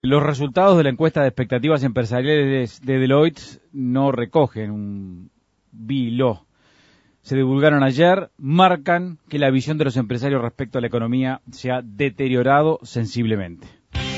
Los resultados de la encuesta de expectativas empresariales de Deloitte no recogen un BILO. Se divulgaron ayer, marcan que la visión de los empresarios respecto a la economía se ha deteriorado sensiblemente.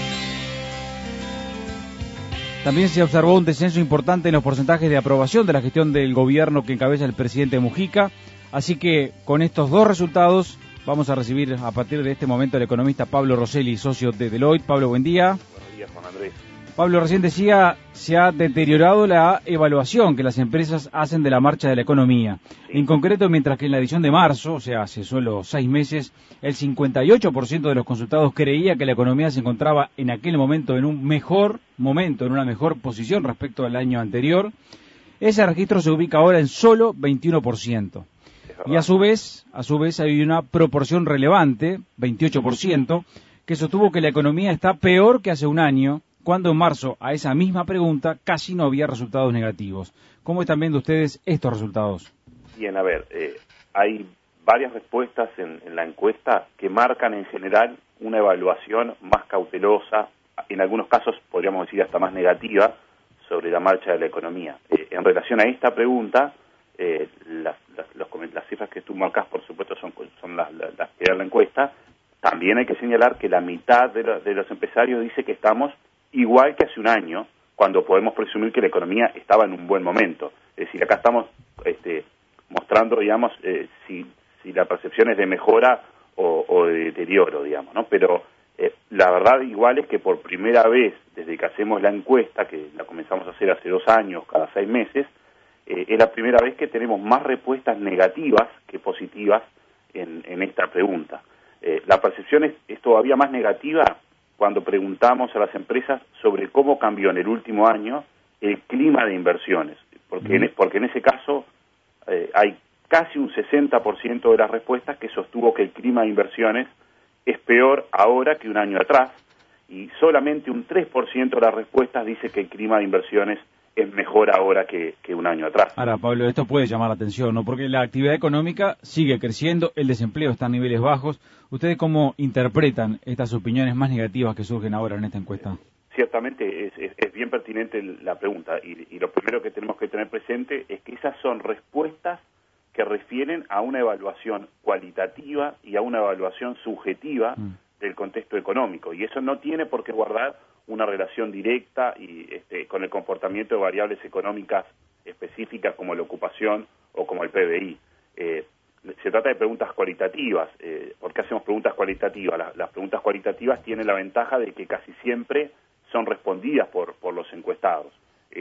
También se observó un descenso importante en los porcentajes de aprobación de la gestión del gobierno que encabeza el presidente Mujica. Así que con estos dos resultados vamos a recibir a partir de este momento al economista Pablo Rosselli, socio de Deloitte. Pablo, buen día. Buenos días, Juan Andrés. Pablo, recién decía, se ha deteriorado la evaluación que las empresas hacen de la marcha de la economía. Sí. En concreto, mientras que en la edición de marzo, o sea, hace solo 6 meses, el 58% de los consultados creía que la economía se encontraba en aquel momento en un mejor momento, en una mejor posición respecto al año anterior. Ese registro se ubica ahora en solo 21%. Y a su vez hay una proporción relevante, 28%, que sostuvo que la economía está peor que hace un año, cuando en marzo a esa misma pregunta casi no había resultados negativos. ¿Cómo están viendo ustedes estos resultados? Bien, a ver, hay varias respuestas en la encuesta que marcan en general una evaluación más cautelosa, en algunos casos podríamos decir hasta más negativa, sobre la marcha de la economía. En relación a esta pregunta, las cifras que tú marcas, por supuesto, son las que dan la encuesta. También hay que señalar que la mitad de los empresarios dice que estamos igual que hace un año, cuando podemos presumir que la economía estaba en un buen momento. Es decir, acá estamos mostrando, digamos, si la percepción es de mejora o de deterioro, digamos, ¿no? Pero la verdad igual es que por primera vez, desde que hacemos la encuesta, que la comenzamos a hacer hace 2 años, cada 6 meses, es la primera vez que tenemos más respuestas negativas que positivas en esta pregunta. La percepción es todavía más negativa cuando preguntamos a las empresas sobre cómo cambió en el último año el clima de inversiones, porque en ese caso hay casi un 60% de las respuestas que sostuvo que el clima de inversiones es peor ahora que un año atrás, y solamente un 3% de las respuestas dice que el clima de inversiones es mejor ahora que un año atrás. Ahora, Pablo, esto puede llamar la atención, ¿no? Porque la actividad económica sigue creciendo, el desempleo está a niveles bajos. ¿Ustedes cómo interpretan estas opiniones más negativas que surgen ahora en esta encuesta? Ciertamente es bien pertinente la pregunta, y lo primero que tenemos que tener presente es que esas son respuestas que refieren a una evaluación cualitativa y a una evaluación subjetiva del contexto económico, y eso no tiene por qué guardar una relación directa con el comportamiento de variables económicas específicas como la ocupación o como el PBI. Se trata de preguntas cualitativas. ¿Por qué hacemos preguntas cualitativas? Las preguntas cualitativas tienen la ventaja de que casi siempre son respondidas por los encuestados.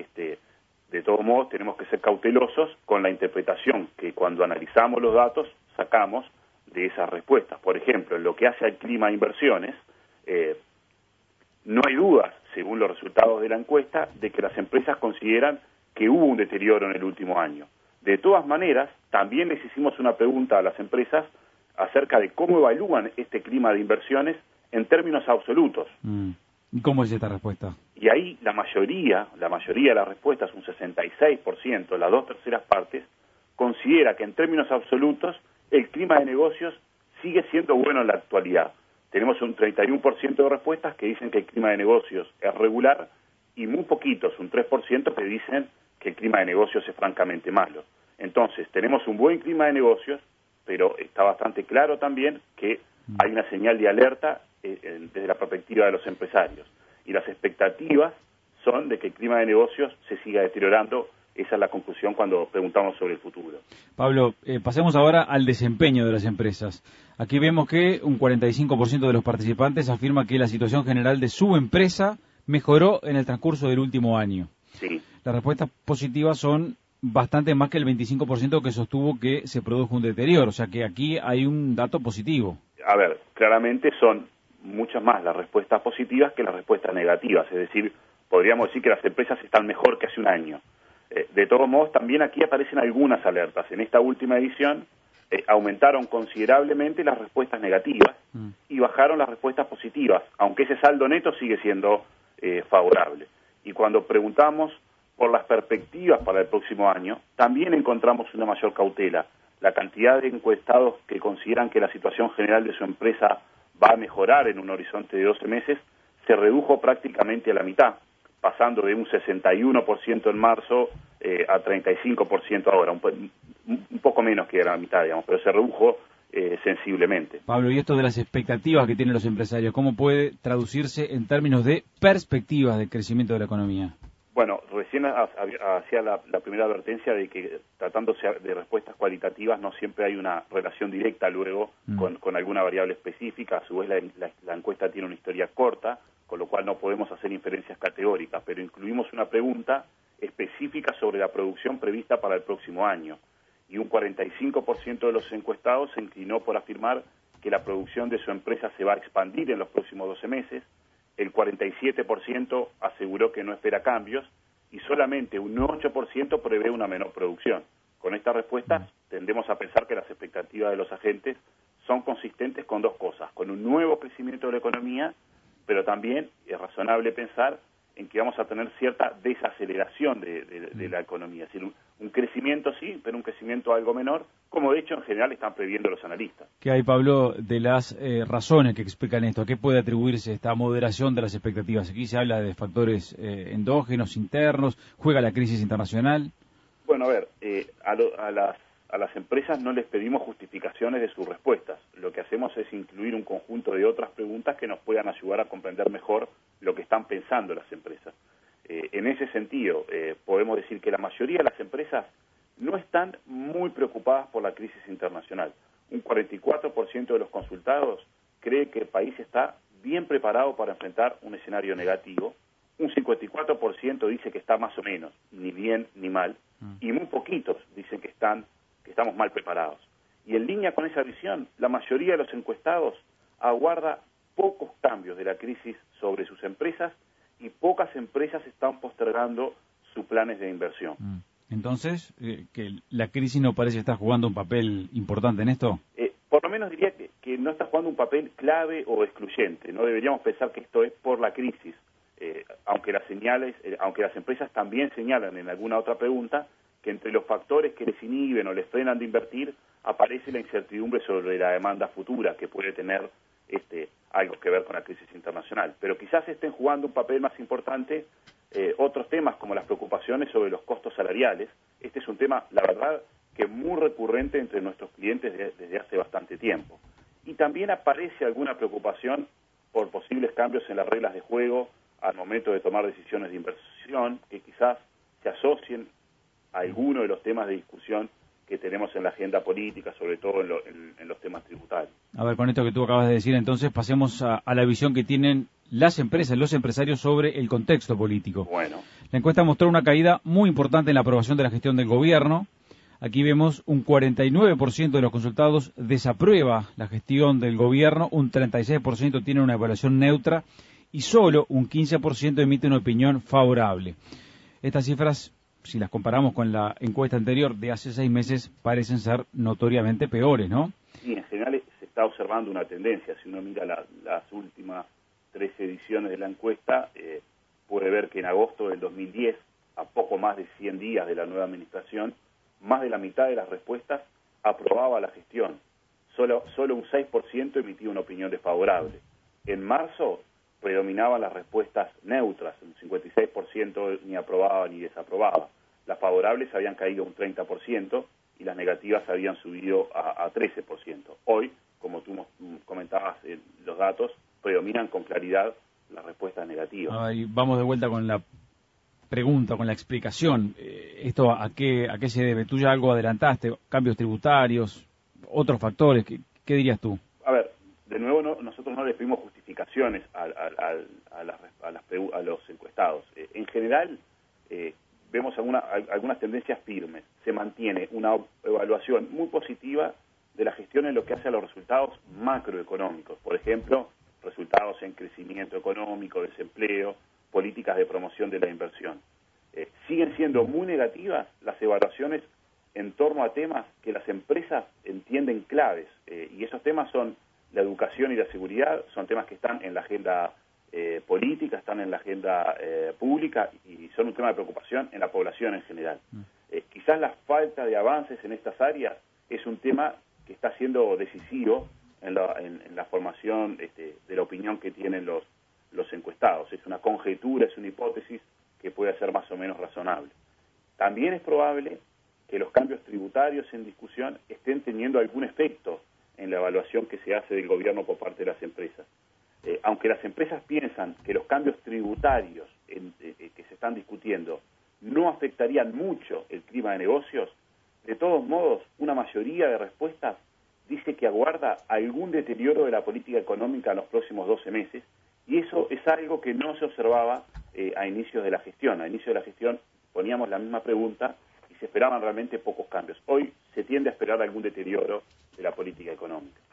De todos modos, tenemos que ser cautelosos con la interpretación que cuando analizamos los datos sacamos de esas respuestas. Por ejemplo, en lo que hace al clima de inversiones, no hay dudas, según los resultados de la encuesta, de que las empresas consideran que hubo un deterioro en el último año. De todas maneras, también les hicimos una pregunta a las empresas acerca de cómo evalúan este clima de inversiones en términos absolutos. ¿Y cómo es esta respuesta? Y ahí la mayoría de las respuestas, un 66%, las 2/3 partes, considera que en términos absolutos el clima de negocios sigue siendo bueno en la actualidad. Tenemos un 31% de respuestas que dicen que el clima de negocios es regular y muy poquitos, un 3%, que dicen que el clima de negocios es francamente malo. Entonces, tenemos un buen clima de negocios, pero está bastante claro también que hay una señal de alerta desde la perspectiva de los empresarios. Y las expectativas son de que el clima de negocios se siga deteriorando. Esa es la conclusión cuando preguntamos sobre el futuro. Pablo, pasemos ahora al desempeño de las empresas. Aquí vemos que un 45% de los participantes afirma que la situación general de su empresa mejoró en el transcurso del último año. Sí. Las respuestas positivas son bastante más que el 25% que sostuvo que se produjo un deterioro. O sea que aquí hay un dato positivo. A ver, claramente son muchas más las respuestas positivas que las respuestas negativas. Es decir, podríamos decir que las empresas están mejor que hace un año. De todos modos, también aquí aparecen algunas alertas. En esta última edición aumentaron considerablemente las respuestas negativas y bajaron las respuestas positivas, aunque ese saldo neto sigue siendo favorable. Y cuando preguntamos por las perspectivas para el próximo año, también encontramos una mayor cautela. La cantidad de encuestados que consideran que la situación general de su empresa va a mejorar en un horizonte de 12 meses se redujo prácticamente a la mitad, pasando de un 61% en marzo a 35% ahora, un poco menos que era la mitad, digamos, pero se redujo sensiblemente. Pablo, y esto de las expectativas que tienen los empresarios, ¿cómo puede traducirse en términos de perspectivas de crecimiento de la economía? Bueno, recién hacía la primera advertencia de que tratándose de respuestas cualitativas no siempre hay una relación directa luego con alguna variable específica. A su vez la encuesta tiene una historia corta, con lo cual no podemos hacer inferencias categóricas, pero incluimos una pregunta específica sobre la producción prevista para el próximo año. Y un 45% de los encuestados se inclinó por afirmar que la producción de su empresa se va a expandir en los próximos 12 meses, el 47% aseguró que no espera cambios y solamente un 8% prevé una menor producción. Con estas respuestas tendemos a pensar que las expectativas de los agentes son consistentes con dos cosas, con un nuevo crecimiento de la economía, pero también es razonable pensar en que vamos a tener cierta desaceleración de la economía, es decir, un crecimiento sí, pero un crecimiento algo menor, como de hecho en general están previendo los analistas. ¿Qué hay, Pablo, de las razones que explican esto? ¿A qué puede atribuirse esta moderación de las expectativas? Aquí se habla de factores endógenos, internos, ¿juega la crisis internacional? Bueno, a ver, a las empresas no les pedimos justificaciones de sus respuestas. Lo que hacemos es incluir un conjunto de otras preguntas que nos puedan ayudar a comprender mejor lo que están pensando las empresas. En ese sentido, podemos decir que la mayoría de las empresas no están muy preocupadas por la crisis internacional. Un 44% de los consultados cree que el país está bien preparado para enfrentar un escenario negativo. Un 54% dice que está más o menos, ni bien ni mal, y muy poquitos dicen que estamos mal preparados. Y en línea con esa visión, la mayoría de los encuestados aguarda pocos cambios de la crisis sobre sus empresas y pocas empresas están postergando sus planes de inversión. Entonces, ¿que la crisis no parece estar jugando un papel importante en esto? Por lo menos diría que no está jugando un papel clave o excluyente. No deberíamos pensar que esto es por la crisis, aunque las empresas también señalan en alguna otra pregunta que entre los factores que les inhiben o les frenan de invertir aparece la incertidumbre sobre la demanda futura, que puede tener algo que ver con la crisis internacional. Pero quizás estén jugando un papel más importante otros temas como las preocupaciones sobre los costos salariales. Este es un tema, la verdad, que es muy recurrente entre nuestros clientes desde hace bastante tiempo. Y también aparece alguna preocupación por posibles cambios en las reglas de juego al momento de tomar decisiones de inversión, que quizás se asocien a alguno de los temas de discusión que tenemos en la agenda política, sobre todo en los temas tributarios. A ver, con esto que tú acabas de decir, entonces pasemos a la visión que tienen las empresas, los empresarios sobre el contexto político. Bueno. La encuesta mostró una caída muy importante en la aprobación de la gestión del gobierno. Aquí vemos un 49% de los consultados desaprueba la gestión del gobierno, un 36% tiene una evaluación neutra y solo un 15% emite una opinión favorable. Estas cifras, si las comparamos con la encuesta anterior de hace 6 meses, parecen ser notoriamente peores, ¿no? Sí, en general se está observando una tendencia. Si uno mira las últimas 13 ediciones de la encuesta, puede ver que en agosto del 2010, a poco más de 100 días de la nueva administración, más de la mitad de las respuestas aprobaba la gestión. Solo un 6% emitía una opinión desfavorable. En marzo predominaban las respuestas neutras, un 56% ni aprobaba ni desaprobaba. Las favorables habían caído un 30% y las negativas habían subido a 13%. Hoy, como tú comentabas, los datos predominan con claridad las respuestas negativas. Y vamos de vuelta con la pregunta, con la explicación. ¿Esto a qué se debe? Tú ya algo adelantaste, cambios tributarios, otros factores. ¿Qué dirías tú? A ver, de nuevo nosotros no le pedimos justificaciones a los encuestados. En general, vemos algunas tendencias firmes. Se mantiene una evaluación muy positiva de la gestión en lo que hace a los resultados macroeconómicos. Por ejemplo, resultados en crecimiento económico, desempleo, políticas de promoción de la inversión. Siguen siendo muy negativas las evaluaciones en torno a temas que las empresas entienden claves, y esos temas son la educación y la seguridad, son temas que están en la agenda política, están en la agenda pública y son un tema de preocupación en la población en general. Quizás la falta de avances en estas áreas es un tema que está siendo decisivo en la formación de la opinión que tienen los los encuestados. Es una conjetura, es una hipótesis que puede ser más o menos razonable. También es probable que los cambios tributarios en discusión estén teniendo algún efecto en la evaluación que se hace del gobierno por parte de las empresas. Aunque las empresas piensan que los cambios tributarios que se están discutiendo no afectarían mucho el clima de negocios, de todos modos, una mayoría de respuestas dice que aguarda algún deterioro de la política económica en los próximos 12 meses, y eso es algo que no se observaba a inicios de la gestión. A inicio de la gestión poníamos la misma pregunta y se esperaban realmente pocos cambios. Hoy se tiende a esperar algún deterioro de la política económica.